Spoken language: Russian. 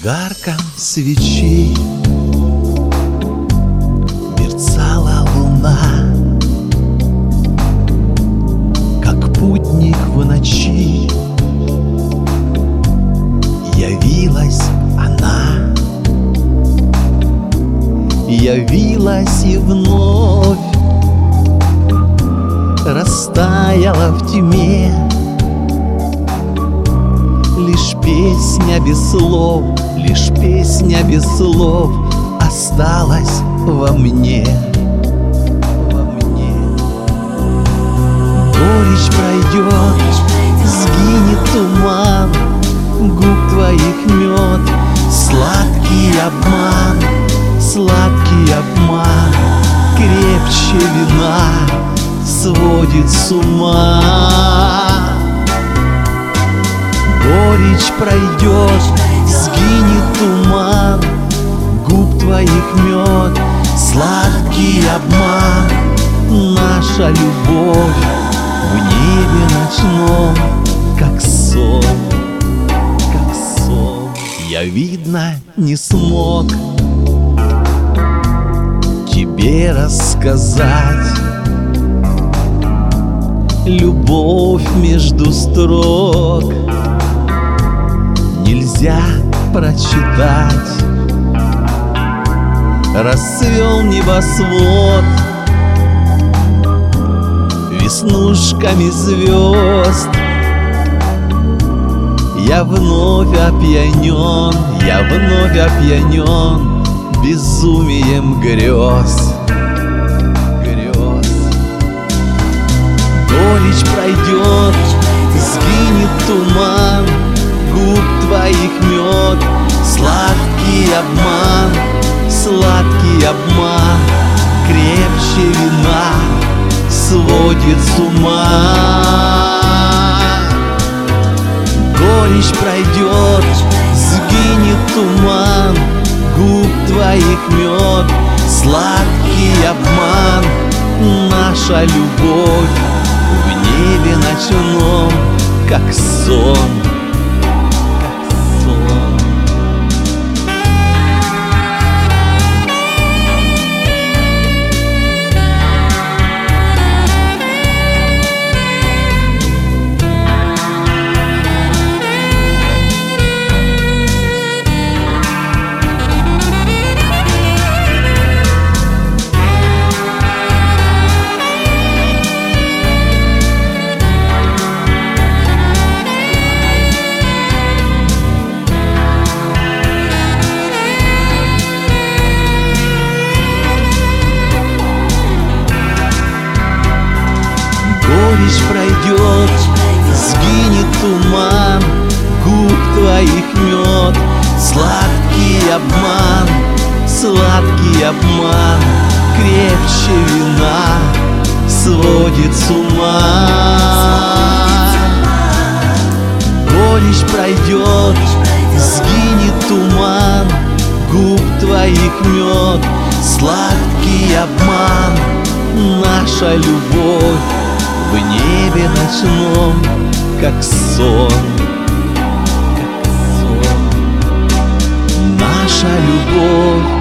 огарком свечи мерцала луна, как путник в ночи. Явилась она, явилась и вновь растаяла в тьме. Лишь песня без слов, лишь песня без слов осталась во мне. Горечь пройдет, сгинет туман, губ твоих мед, сладкий обман, сладкий обман, крепче вина сводит с ума. Горечь пройдет, сгинет туман, губ твоих мед, сладкий обман, наша любовь в небе ночном, как сон, как сон. Я, видно, не смог тебе рассказать любовь между строк. Нельзя прочитать. Расцвел небосвод веснушками звезд. Я вновь опьянен, я вновь опьянен безумием грез. Горечь пройдет, сгинет туман, губ твоих мед, сладкий обман, сладкий обман, крепче вина сводит с ума. Горечь пройдет, сгинет туман, губ твоих мед, сладкий обман, наша любовь в небе ночном, как сон. Горечь пройдет, сгинет туман, губ твоих мед, сладкий обман, сладкий обман, крепче вина сводит с ума. Горечь пройдет, сгинет туман, губ твоих мед, сладкий обман, наша любовь в небе ночном, как сон, как сон. Наша любовь